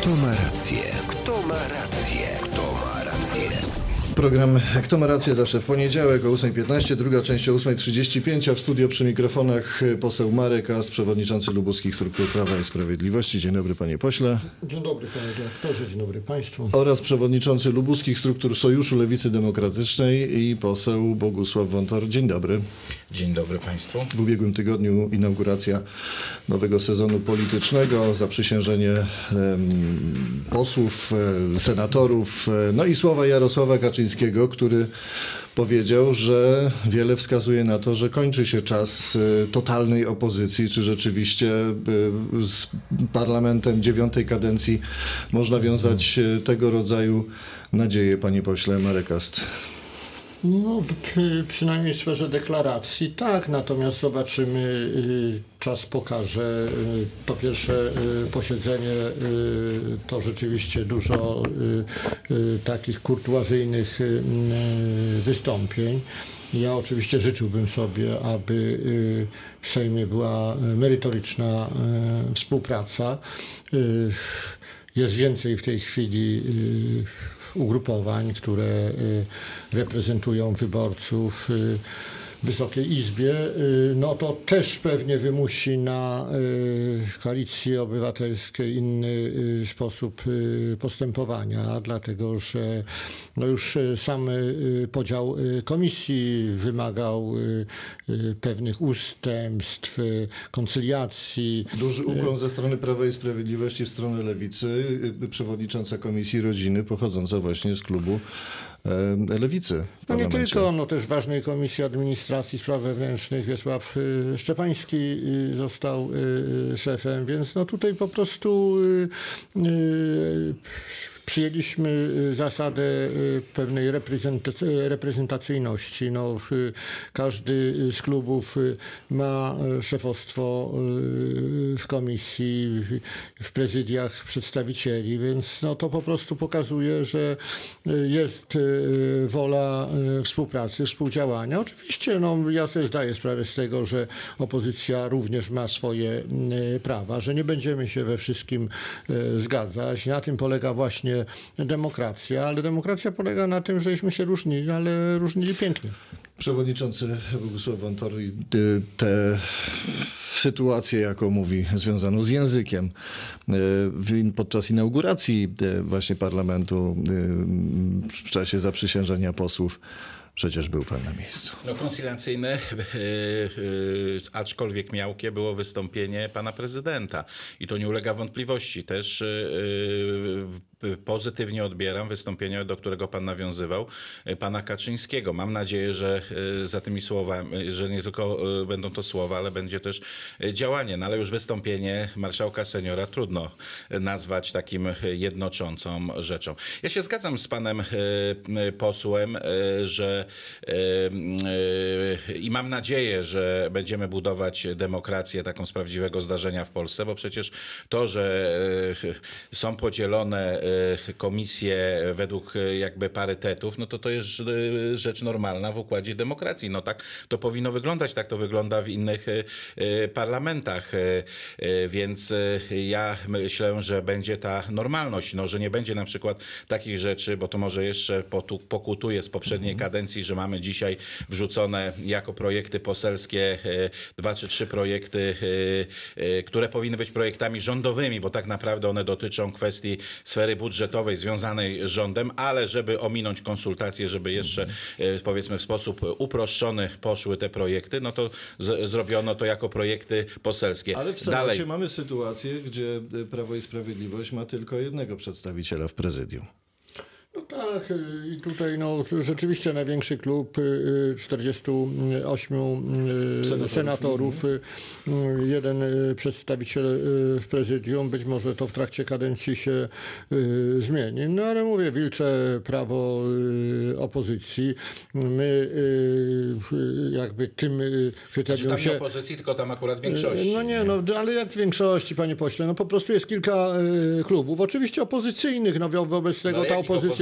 Kto ma rację? Kto ma rację? Kto ma rację? Program Kto ma rację zawsze w poniedziałek o 8:15, druga część o 8:35, a w studio przy mikrofonach poseł Marek Ast, przewodniczący lubuskich struktur Prawa i Sprawiedliwości. Dzień dobry panie pośle. Dzień dobry panie dyrektorze, dzień dobry państwu. Oraz przewodniczący lubuskich struktur Sojuszu Lewicy Demokratycznej i poseł Bogusław Wontor. Dzień dobry. Dzień dobry państwu. W ubiegłym tygodniu inauguracja nowego sezonu politycznego, zaprzysiężenie posłów, senatorów, no i słowa Jarosława Kaczyńskiego, który powiedział, że wiele wskazuje na to, że kończy się czas totalnej opozycji. Czy rzeczywiście z parlamentem 9. kadencji można wiązać tego rodzaju nadzieje, panie pośle Marek Ast? No, przynajmniej w sferze deklaracji tak, natomiast zobaczymy, czas pokaże. To pierwsze posiedzenie to rzeczywiście dużo takich kurtuazyjnych wystąpień. Ja oczywiście życzyłbym sobie, aby w Sejmie była merytoryczna współpraca. Jest więcej w tej chwili ugrupowań, które reprezentują wyborców w Wysokiej Izbie, no to też pewnie wymusi na Koalicji Obywatelskiej inny sposób postępowania, dlatego że no już sam podział komisji wymagał pewnych ustępstw, koncyliacji. Duży ukłon ze strony Prawa i Sprawiedliwości w stronę Lewicy. Przewodnicząca Komisji Rodziny pochodząca właśnie z klubu Lewicy. No nie tylko, no też ważnej Komisji Administracji Spraw Wewnętrznych Wiesław Szczepański został szefem, więc no tutaj po prostu przyjęliśmy zasadę pewnej reprezentacyjności. No, każdy z klubów ma szefostwo w komisji, w prezydiach przedstawicieli, więc no, to po prostu pokazuje, że jest wola współpracy, współdziałania. Oczywiście no, ja sobie zdaję sprawę z tego, że opozycja również ma swoje prawa, że nie będziemy się we wszystkim zgadzać. Na tym polega właśnie demokracja, ale demokracja polega na tym, żeśmy się różnili, ale różnili pięknie. Przewodniczący Bogusław Wontor, tę sytuację, jaką mówi, związaną z językiem, podczas inauguracji właśnie parlamentu w czasie zaprzysiężenia posłów, przecież był pan na miejscu. No koncyliacyjne, aczkolwiek miałkie, było wystąpienie pana prezydenta i to nie ulega wątpliwości. Też pozytywnie odbieram wystąpienie, do którego pan nawiązywał, pana Kaczyńskiego. Mam nadzieję, że za tymi słowami, że nie tylko będą to słowa, ale będzie też działanie. No ale już wystąpienie marszałka seniora trudno nazwać takim jednoczącą rzeczą. Ja się zgadzam z panem posłem, że i mam nadzieję, że będziemy budować demokrację taką z prawdziwego zdarzenia w Polsce, bo przecież to, że są podzielone komisje według jakby parytetów, no to jest rzecz normalna w układzie demokracji. No tak to powinno wyglądać, tak to wygląda w innych parlamentach, więc ja myślę, że będzie ta normalność, no, że nie będzie na przykład takich rzeczy, bo to może jeszcze pokutuje z poprzedniej kadencji, że mamy dzisiaj wrzucone jako projekty poselskie 2 czy 3 projekty, które powinny być projektami rządowymi, bo tak naprawdę one dotyczą kwestii sfery budżetowej związanej z rządem, ale żeby ominąć konsultacje, żeby jeszcze powiedzmy w sposób uproszczony poszły te projekty, no to zrobiono to jako projekty poselskie. Ale w Senacie mamy sytuację, gdzie Prawo i Sprawiedliwość ma tylko jednego przedstawiciela w prezydium. No tak, i tutaj no, rzeczywiście największy klub, 48 senatorów, jeden przedstawiciel w prezydium, być może to w trakcie kadencji się zmieni. No ale mówię, wilcze prawo opozycji. My jakby tym kryterium tam nie opozycji, tylko tam akurat większości. No nie, no ale jak w większości, panie pośle, no po prostu jest kilka klubów, oczywiście opozycyjnych, no wobec tego ta opozycja.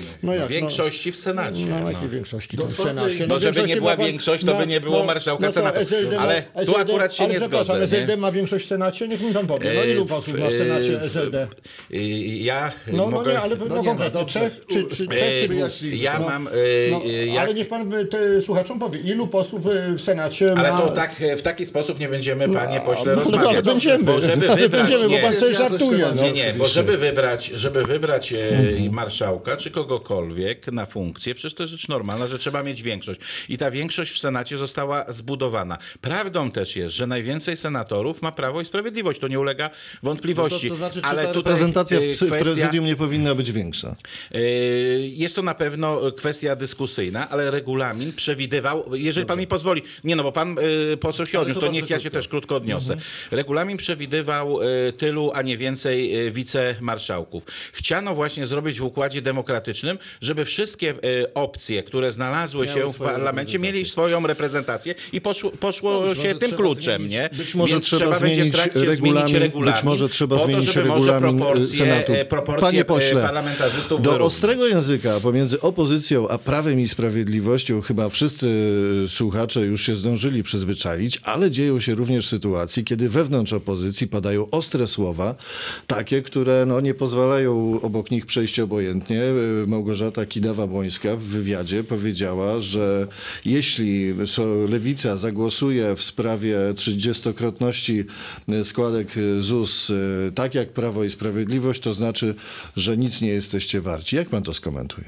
Większości w Senacie. No jakiej większości w twardej- Senacie? No żeby nie była większość, to by nie było marszałka Senatu. Ale tu akurat się nie zgodzę. SLD ma większość w Senacie? Niech mi pan powie. No ilu posłów ma w Senacie SLD? Ja No nie, ale No nie, konkretnie. dobrze. Trzech czy Wyjaśnijmy. ja No, mam... ale niech pan słuchaczom powie, ilu posłów w Senacie ma... Ale to tak, w taki sposób nie będziemy, panie pośle, no, rozmawiać. ale będziemy. Bo żeby Ale wybrać... będziemy, bo pan sobie Jest żartuje. jakoś No. Nie, bo żeby wybrać marszałka czy kogokolwiek na funkcję, przecież to jest rzecz normalna, że trzeba mieć większość. I ta większość w Senacie została zbudowana. Prawdą też jest, że najwięcej senatorów ma Prawo i Sprawiedliwość. To nie ulega wątpliwości. To znaczy, czy ale ta tutaj reprezentacja w kwestia, prezydium nie powinna być większa? jest to na pewno kwestia dyskusyjna, ale regulamin przewidywał, jeżeli pan mi pozwoli, nie no, bo pan poseł się Ale odniósł, to to niech bardzo ja się krótko. też krótko odniosę. Regulamin przewidywał tylu, a nie więcej wicemarszałków. Chciano właśnie zrobić w układzie demokratycznym, żeby wszystkie opcje, które znalazły Miały się w swoją parlamencie, mieli reprezentację. swoją reprezentację i poszło Być się może tym trzeba kluczem, zmienić- nie? być może Więc trzeba będzie w zmienić trakcie regulamin, zmienić regulamin, być może trzeba po to, zmienić żeby może regulamin Senatu. proporcje Panie pośle, parlamentarzystów do wyrównać. ostrego języka pomiędzy opozycją a Prawem i Sprawiedliwością chyba wszyscy słuchacze już się zdążyli przyzwyczaić, ale dzieją się również sytuacje, kiedy wewnątrz opozycji padają ostre słowa, takie, które nie pozwalają obok nich przejść obojętnie. Małgorzata Kidawa-Błońska w wywiadzie powiedziała, że jeśli Lewica zagłosuje w sprawie 30-krotności składek ZUS tak jak Prawo i Sprawiedliwość, to znaczy, że nic nie jesteście warci. Jak pan to skomentuje?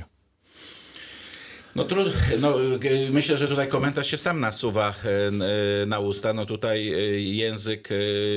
Myślę, że tutaj komentarz się sam nasuwa na usta. No tutaj język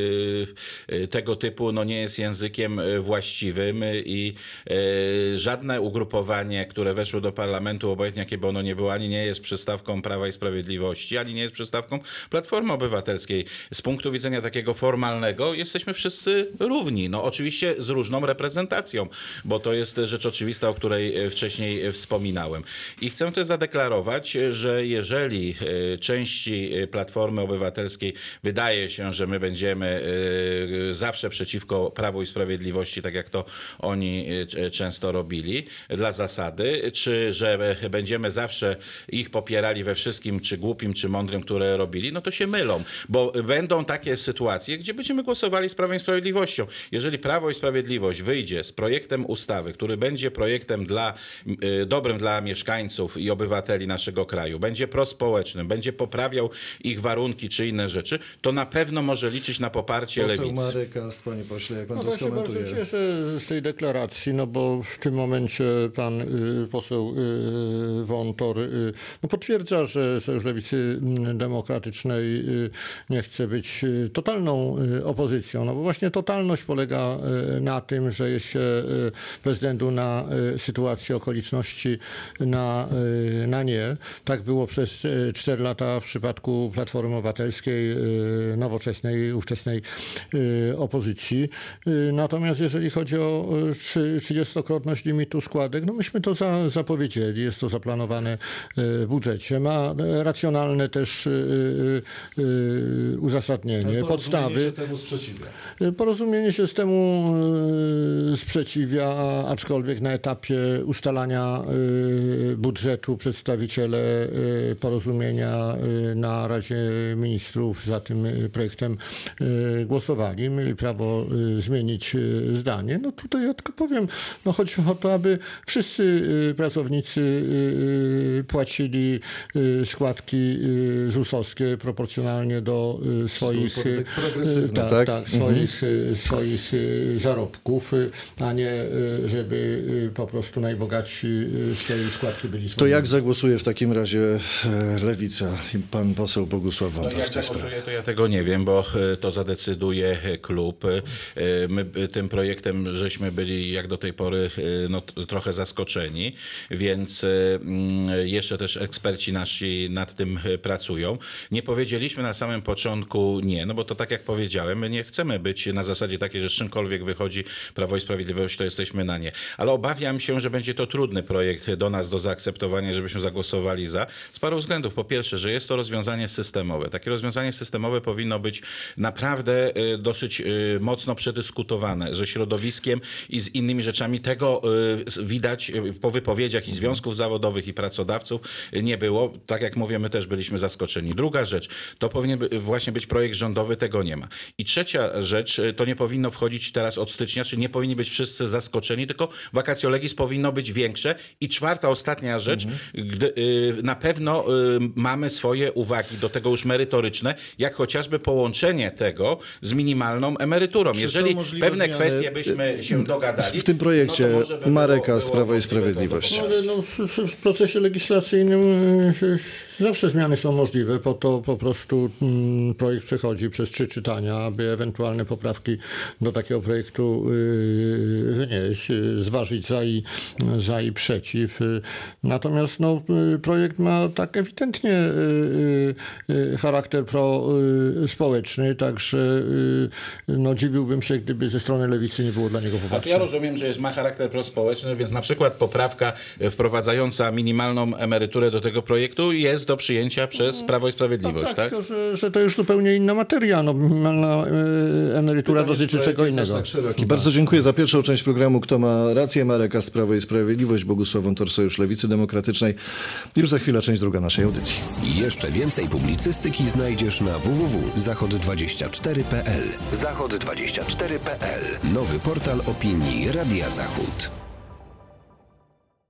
tego typu nie jest językiem właściwym i żadne ugrupowanie, które weszło do parlamentu, obojętnie jakie by ono nie było, ani nie jest przystawką Prawa i Sprawiedliwości, ani nie jest przystawką Platformy Obywatelskiej. Z punktu widzenia takiego formalnego jesteśmy wszyscy równi. No oczywiście z różną reprezentacją, bo to jest rzecz oczywista, o której wcześniej wspominałem. I chcę też zadeklarować, że jeżeli części Platformy Obywatelskiej wydaje się, że my będziemy zawsze przeciwko Prawu i Sprawiedliwości, tak jak to oni często robili, dla zasady, czy że będziemy zawsze ich popierali we wszystkim, czy głupim, czy mądrym, które robili, no to się mylą, bo będą takie sytuacje, gdzie będziemy głosowali z Prawem i Sprawiedliwością. Jeżeli Prawo i Sprawiedliwość wyjdzie z projektem ustawy, który będzie projektem dobrym dla mieszkańców i obywateli naszego kraju, będzie prospołecznym, będzie poprawiał ich warunki czy inne rzeczy, to na pewno może liczyć na poparcie Poseł Lewicy. Marek Ast, panie pośle, jak pan to Ja się bardzo skomentuje? cieszę z tej deklaracji, bo w tym momencie pan poseł Wątor potwierdza, że Sojusz Lewicy Demokratycznej nie chce być totalną opozycją. No bo właśnie totalność polega na tym, że jest się bez względu na sytuację, okoliczności na nie. Tak było przez 4 lata w przypadku Platformy Obywatelskiej, nowoczesnej, ówczesnej opozycji. Natomiast jeżeli chodzi o 30-krotność limitu składek, myśmy to zapowiedzieli, jest to zaplanowane w budżecie. Ma racjonalne też uzasadnienie, podstawy. Się temu sprzeciwia. Porozumienie się z temu sprzeciwia, aczkolwiek na etapie ustalania budżetu przedstawiciele porozumienia na Radzie Ministrów za tym projektem głosowali. Mieli prawo zmienić zdanie. No tutaj ja tylko powiem, chodzi o to, aby wszyscy pracownicy płacili składki ZUS-owskie proporcjonalnie do swoich, swoich zarobków, a nie żeby po prostu najbogatsi z tej składki byli To zwolnieni. jak zagłosuje w takim razie Lewica i pan poseł Bogusław Wątor Jak w tej sprawie? zagłosuję, to ja tego nie wiem, bo to zadecyduje klub. My tym projektem żeśmy byli jak do tej pory trochę zaskoczeni, więc jeszcze też eksperci nasi nad tym pracują. Nie powiedzieliśmy na samym początku nie, bo to tak jak powiedziałem, my nie chcemy być na zasadzie takiej, że z czymkolwiek wychodzi Prawo i Sprawiedliwość, to jesteśmy na nie. Ale obawiam się, że będzie to trudny projekt do nas do zaakceptowania. głosowanie, żebyśmy zagłosowali za. Z paru względów. Po pierwsze, że jest to rozwiązanie systemowe. Takie rozwiązanie systemowe powinno być naprawdę dosyć mocno przedyskutowane, że środowiskiem i z innymi rzeczami tego widać po wypowiedziach i związków zawodowych i pracodawców nie było. Tak jak mówię, my też byliśmy zaskoczeni. Druga rzecz, to powinien właśnie być projekt rządowy, tego nie ma. I trzecia rzecz, to nie powinno wchodzić teraz od stycznia, czy nie powinni być wszyscy zaskoczeni, tylko vacatio legis powinno być większe. I czwarta, ostatnia rzecz, na pewno mamy swoje uwagi do tego już merytoryczne, jak chociażby połączenie tego z minimalną emeryturą. Jeżeli pewne kwestie byśmy się dogadali... W tym projekcie Mareka z Prawa i Sprawiedliwości. W procesie legislacyjnym zawsze zmiany są możliwe, po to po prostu projekt przechodzi przez 3 czytania, aby ewentualne poprawki do takiego projektu wnieść, zważyć za i przeciw. Natomiast projekt ma tak ewidentnie charakter prospołeczny, także dziwiłbym się, gdyby ze strony lewicy nie było dla niego poparcia. A to ja rozumiem, że ma charakter prospołeczny, więc na przykład poprawka wprowadzająca minimalną emeryturę do tego projektu jest do przyjęcia przez Prawo i Sprawiedliwość, tak? Tylko, że to już zupełnie inna materia. Minimalna emerytura dotyczy czego innego. Tak, bardzo dziękuję za pierwszą część programu Kto ma rację? Mareka z Prawo i Sprawiedliwość, Bogusław Wontor, Sojusz Lewicy Demokratycznej. Już za chwilę część druga naszej audycji. Jeszcze więcej publicystyki znajdziesz na www.zachod24.pl. Zachod24.pl. Nowy portal opinii Radia Zachód.